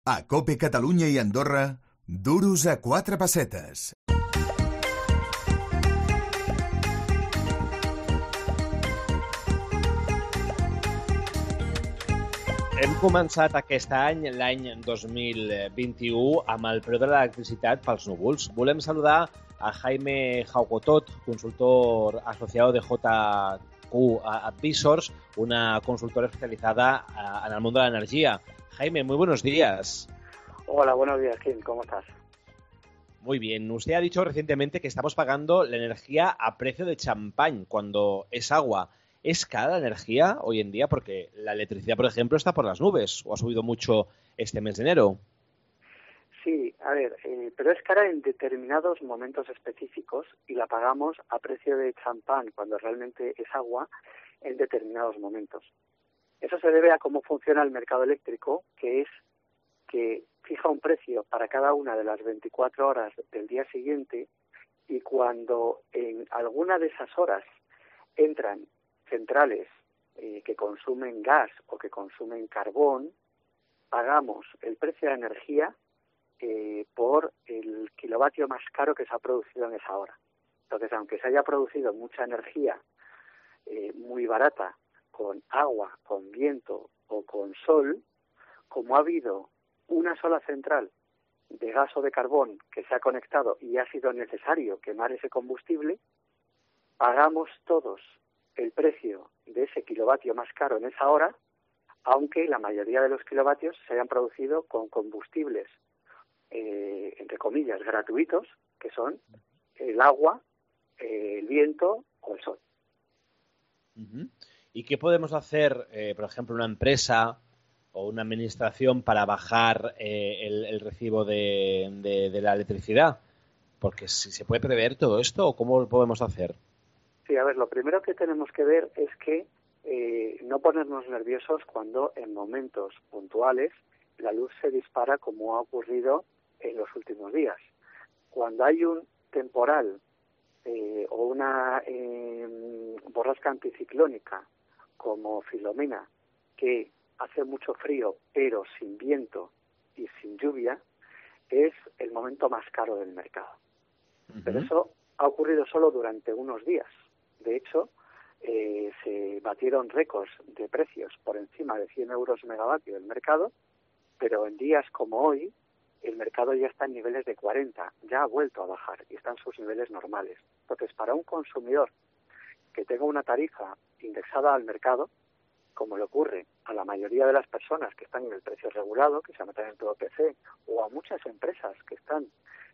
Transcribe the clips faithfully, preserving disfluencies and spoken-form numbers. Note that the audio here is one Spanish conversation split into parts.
A COPE Catalunya i Andorra, duros a quatre pessetes. Hem començat aquest any, l'any dos mil vint-i-u, amb el preu de l'electricitat pels núvols. Volem saludar a Jaime Jaucotot, consultor asociado de J Q Advisors, una consultora especializada en el mundo de la energía. Jaime, muy buenos días. Hola, buenos días, Kim. ¿Cómo estás? Muy bien. Usted ha dicho recientemente que estamos pagando la energía a precio de champán cuando es agua. ¿Es cara la energía hoy en día? Porque la electricidad, por ejemplo, está por las nubes o ha subido mucho este mes de enero. Sí, a ver, eh, pero es cara en determinados momentos específicos y la pagamos a precio de champán cuando realmente es agua en determinados momentos. Eso se debe a cómo funciona el mercado eléctrico, que es que fija un precio para cada una de las veinticuatro horas del día siguiente y cuando en alguna de esas horas entran centrales eh, que consumen gas o que consumen carbón, pagamos el precio de la energía eh, por el kilovatio más caro que se ha producido en esa hora. Entonces, aunque se haya producido mucha energía eh, muy barata con agua, con viento o con sol, como ha habido una sola central de gas o de carbón que se ha conectado y ha sido necesario quemar ese combustible, pagamos todos el precio de ese kilovatio más caro en esa hora, aunque la mayoría de los kilovatios se hayan producido con combustibles, eh, entre comillas, gratuitos, que son el agua, eh, el viento o el sol. Uh-huh. ¿Y qué podemos hacer, eh, por ejemplo, una empresa o una administración para bajar eh, el, el recibo de, de, de la electricidad? Porque si se puede prever todo esto, ¿o cómo lo podemos hacer? Sí, a ver, lo primero que tenemos que ver es que eh, no ponernos nerviosos cuando en momentos puntuales la luz se dispara como ha ocurrido en los últimos días. Cuando hay un temporal eh, o una eh, borrasca anticiclónica como Filomena, que hace mucho frío pero sin viento y sin lluvia, es el momento más caro del mercado. Uh-huh. Pero eso ha ocurrido solo durante unos días. De hecho, eh, se batieron récords de precios por encima de cien euros megavatio del mercado, pero en días como hoy, el mercado ya está en niveles de cuarenta, ya ha vuelto a bajar y están sus niveles normales. Entonces, para un consumidor que tenga una tarifa indexada al mercado, como le ocurre a la mayoría de las personas que están en el precio regulado, que se meten en todo P C, o a muchas empresas que están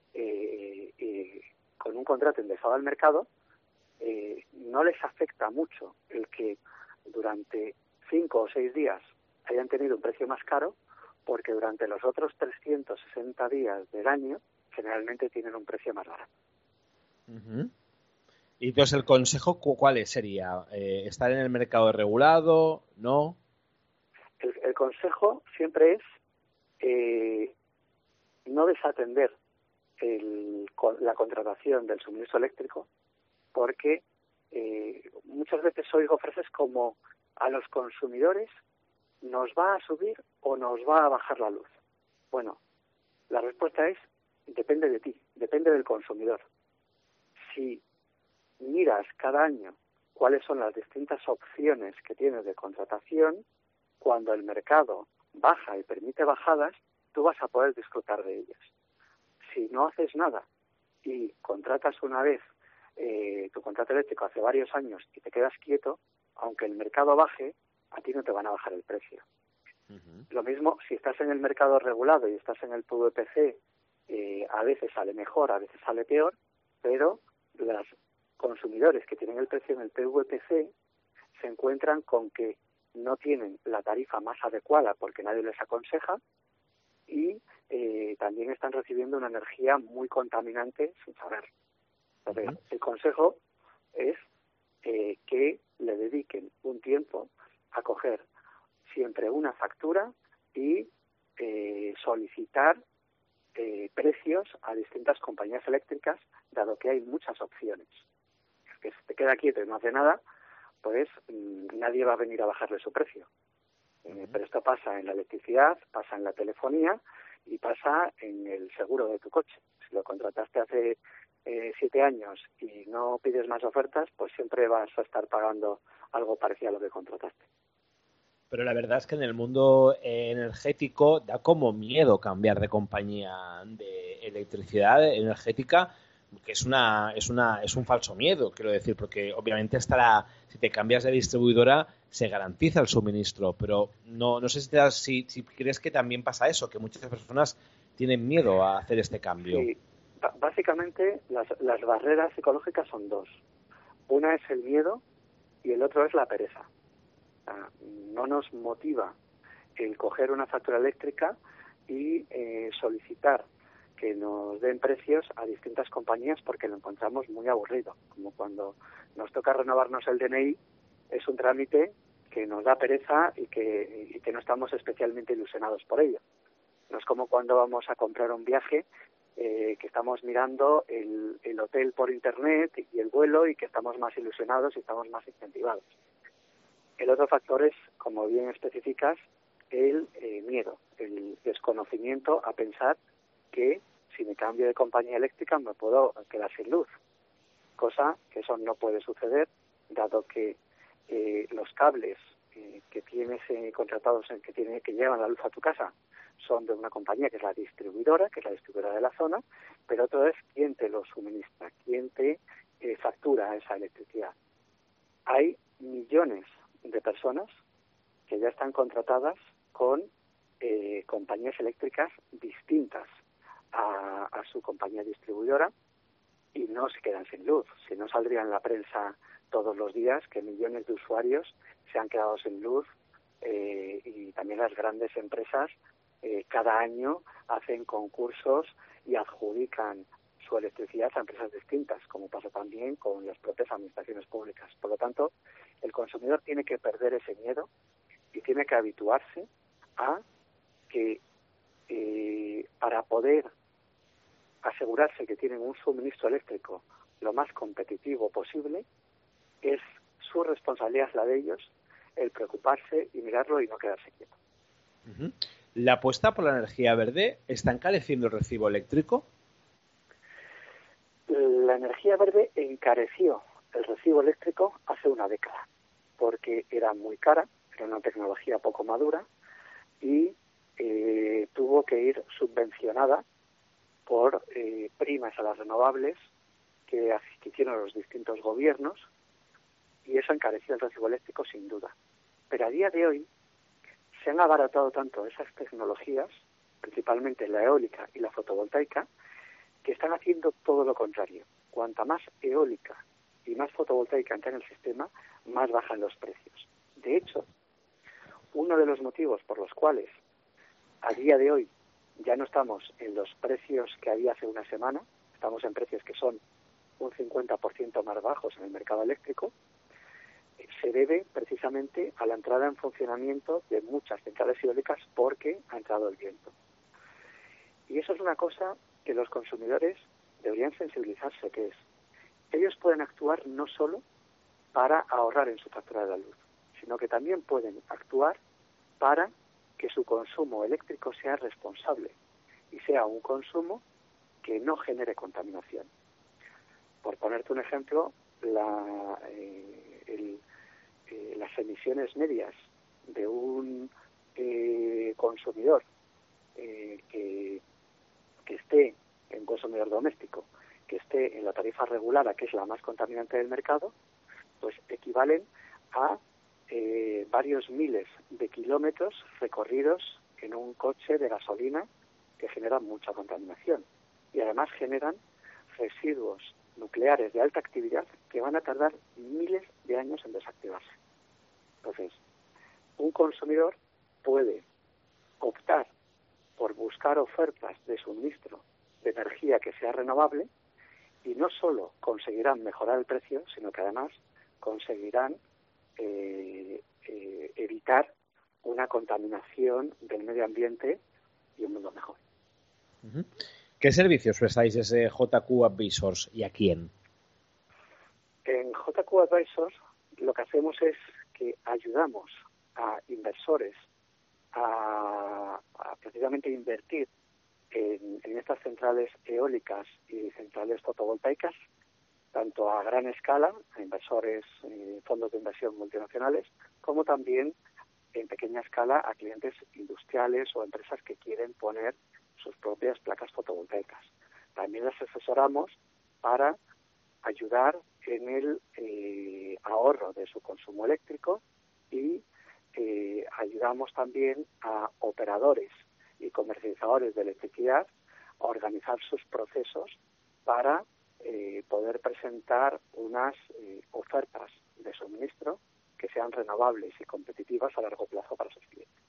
eh, eh, con un contrato indexado al mercado, eh, no les afecta mucho el que durante cinco o seis días hayan tenido un precio más caro, porque durante los otros trescientos sesenta días del año generalmente tienen un precio más barato. Uh-huh. Y entonces el consejo, ¿cuál sería? Eh, ¿Estar en el mercado regulado? ¿No? El, el consejo siempre es eh, no desatender el, la contratación del suministro eléctrico, porque eh, muchas veces oigo frases como a los consumidores nos va a subir o nos va a bajar la luz. Bueno, la respuesta es depende de ti, depende del consumidor. Si miras cada año cuáles son las distintas opciones que tienes de contratación, cuando el mercado baja y permite bajadas, tú vas a poder disfrutar de ellas. Si no haces nada y contratas una vez eh, tu contrato eléctrico hace varios años y te quedas quieto, aunque el mercado baje, a ti no te van a bajar el precio. Uh-huh. Lo mismo si estás en el mercado regulado y estás en el P V P C, eh, a veces sale mejor, a veces sale peor, pero los consumidores que tienen el precio en el P V P C se encuentran con que no tienen la tarifa más adecuada porque nadie les aconseja y eh, también están recibiendo una energía muy contaminante sin saber. Entonces, uh-huh. el consejo es eh, que le dediquen un tiempo a coger siempre una factura y eh, solicitar eh, precios a distintas compañías eléctricas, dado que hay muchas opciones. Que si te queda quieto y no hace nada, pues mmm, nadie va a venir a bajarle su precio. Uh-huh. Eh, pero esto pasa en la electricidad, pasa en la telefonía y pasa en el seguro de tu coche. Si lo contrataste hace eh, siete años y no pides más ofertas, pues siempre vas a estar pagando algo parecido a lo que contrataste. Pero la verdad es que en el mundo energético da como miedo cambiar de compañía de electricidad energética, que es una es una es un falso miedo, quiero decir, porque obviamente estará, si te cambias de distribuidora se garantiza el suministro, pero no no sé si te das, si, si crees que también pasa eso, que muchas personas tienen miedo a hacer este cambio. Sí, b- básicamente las, las barreras psicológicas son dos. Una es el miedo y el otro es la pereza. No nos motiva el coger una factura eléctrica y eh, solicitar que nos den precios a distintas compañías porque lo encontramos muy aburrido. Como cuando nos toca renovarnos el D N I, es un trámite que nos da pereza y que, y que no estamos especialmente ilusionados por ello. No es como cuando vamos a comprar un viaje, eh, que estamos mirando el, el hotel por internet y el vuelo y que estamos más ilusionados y estamos más incentivados. El otro factor es, como bien especificas, el eh, miedo, el desconocimiento a pensar que si me cambio de compañía eléctrica me puedo quedar sin luz, cosa que eso no puede suceder, dado que eh, los cables eh, que tienes eh, contratados, en que, tiene, que llevan la luz a tu casa, son de una compañía que es la distribuidora, que es la distribuidora de la zona, pero otro es quién te lo suministra, quién te eh, factura esa electricidad. Hay millones de personas que ya están contratadas con eh, compañías eléctricas distintas a, a su compañía distribuidora y no se quedan sin luz. Si no, saldría en la prensa todos los días que millones de usuarios se han quedado sin luz eh, y también las grandes empresas eh, cada año hacen concursos y adjudican su electricidad a empresas distintas, como pasa también con las propias administraciones públicas. Por lo tanto, el consumidor tiene que perder ese miedo y tiene que habituarse a que eh, para poder asegurarse que tienen un suministro eléctrico lo más competitivo posible, es su responsabilidad, la de ellos, el preocuparse y mirarlo y no quedarse quieto. Uh-huh. ¿La apuesta por la energía verde está encareciendo el recibo eléctrico? La energía verde encareció el recibo eléctrico hace una década, porque era muy cara, era una tecnología poco madura y eh, tuvo que ir subvencionada por eh, primas a las renovables que, que hicieron los distintos gobiernos, y eso encareció el recibo eléctrico sin duda. Pero a día de hoy se han abaratado tanto esas tecnologías, principalmente la eólica y la fotovoltaica, que están haciendo todo lo contrario. Cuanta más eólica y más fotovoltaica entra en el sistema, más bajan los precios. De hecho, uno de los motivos por los cuales a día de hoy ya no estamos en los precios que había hace una semana, estamos en precios que son un cincuenta por ciento más bajos en el mercado eléctrico, se debe precisamente a la entrada en funcionamiento de muchas centrales eólicas porque ha entrado el viento. Y eso es una cosa que los consumidores deberían sensibilizarse, que es, ellos pueden actuar no solo para ahorrar en su factura de la luz, sino que también pueden actuar para que su consumo eléctrico sea responsable y sea un consumo que no genere contaminación. Por ponerte un ejemplo, la, eh, el, eh, las emisiones medias de un eh, consumidor eh, que, que esté en consumidor doméstico, que esté en la tarifa regulada, que es la más contaminante del mercado, pues equivalen a eh, varios miles de kilómetros recorridos en un coche de gasolina que generan mucha contaminación y además generan residuos nucleares de alta actividad que van a tardar miles de años en desactivarse. Entonces, un consumidor puede optar por buscar ofertas de suministro de energía que sea renovable y no solo conseguirán mejorar el precio, sino que además conseguirán eh, eh, evitar una contaminación del medio ambiente y un mundo mejor. Uh-huh. ¿Qué servicios prestáis desde J Q Advisors y a quién? En J Q Advisors lo que hacemos es que ayudamos a inversores a, a precisamente invertir estas centrales eólicas y centrales fotovoltaicas, tanto a gran escala, a inversores, eh, fondos de inversión multinacionales, como también en pequeña escala a clientes industriales o empresas que quieren poner sus propias placas fotovoltaicas. También las asesoramos para ayudar en el eh, ahorro de su consumo eléctrico y eh, ayudamos también a operadores y comercializadores de electricidad a organizar sus procesos para eh, poder presentar unas eh, ofertas de suministro que sean renovables y competitivas a largo plazo para sus clientes.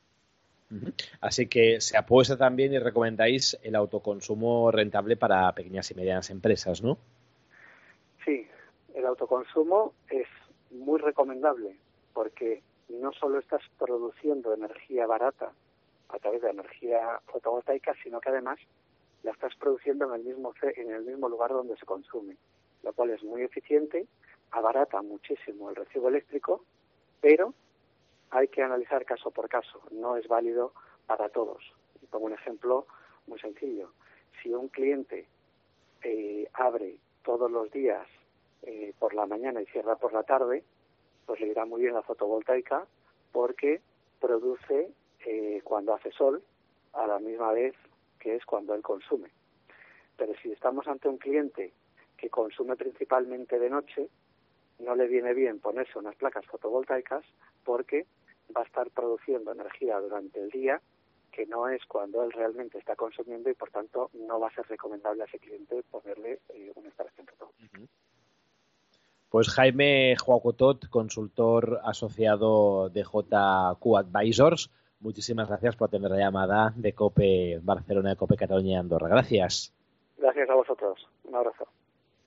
Así que se apuesta también y recomendáis el autoconsumo rentable para pequeñas y medianas empresas, ¿no? Sí, el autoconsumo es muy recomendable porque no solo estás produciendo energía barata a través de energía fotovoltaica, sino que además la estás produciendo en el mismo en el mismo lugar donde se consume, lo cual es muy eficiente, abarata muchísimo el recibo eléctrico, pero hay que analizar caso por caso, no es válido para todos. Pongo un ejemplo muy sencillo. Si un cliente eh, abre todos los días eh, por la mañana y cierra por la tarde, pues le irá muy bien la fotovoltaica porque produce eh, cuando hace sol a la misma vez que es cuando él consume. Pero si estamos ante un cliente que consume principalmente de noche, no le viene bien ponerse unas placas fotovoltaicas porque va a estar produciendo energía durante el día que no es cuando él realmente está consumiendo y por tanto no va a ser recomendable a ese cliente ponerle eh, una instalación fotovoltaica. Uh-huh. Pues Jaime Juaucotot, consultor asociado de J Q Advisors, muchísimas gracias por atender la llamada de COPE Barcelona, de COPE Cataluña y Andorra. Gracias. Gracias a vosotros. Un abrazo.